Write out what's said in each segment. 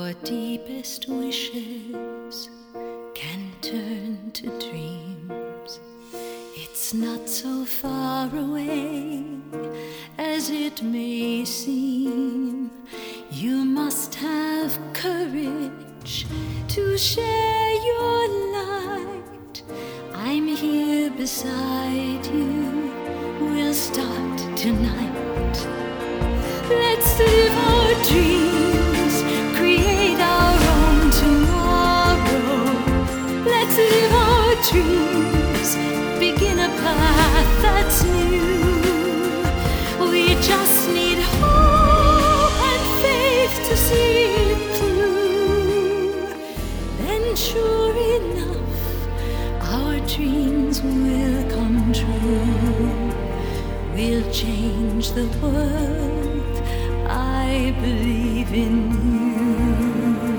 Our deepest wishes can turn to dreams. It's not so far away as it may seem. You must have courage to share your light. I'm here beside you. We'll start tonight. Let's live our dreams, create our own tomorrow. Let's live our dreams, begin a path that's new. We just need hope and faith to see it through. Then sure enough, our dreams will come true. We'll change the world. I believe in you.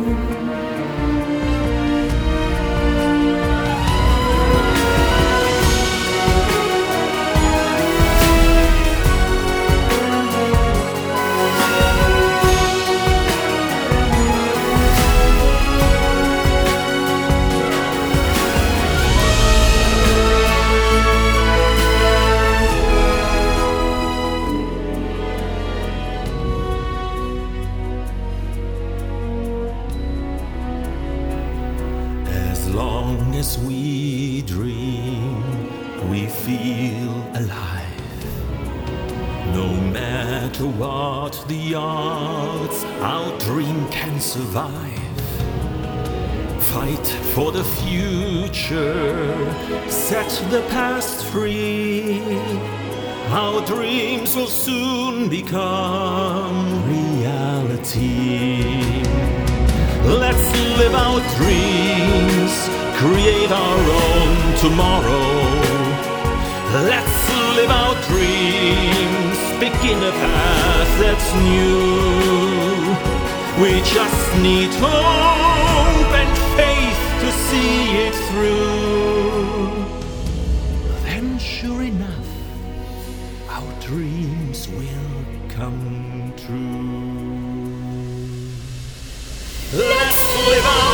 As long as we dream, we feel alive. No matter what the odds, our dream can survive. Fight for the future, set the past free. Our dreams will soon become reality. Let's live our dreams, create our own tomorrow. Let's live our dreams, begin a path that's new. We just need hope and faith to see it through. Then sure enough, our dreams will come true. Let's live on.